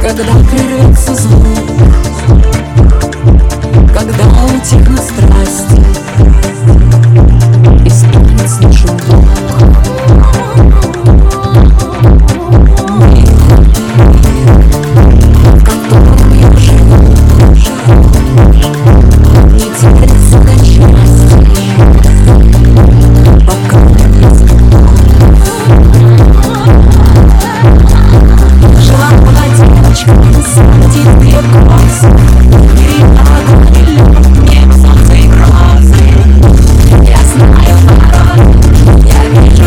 Когда прервется звук, когда утихнут страсти и станет слышен Бог. Мир, в котором я живу, не делится на части, пока не сгибаю. Жила-была девочка, садит крепко волосы, огонь и лед, небо, солнце и грозы. Я знаю порой, я вижу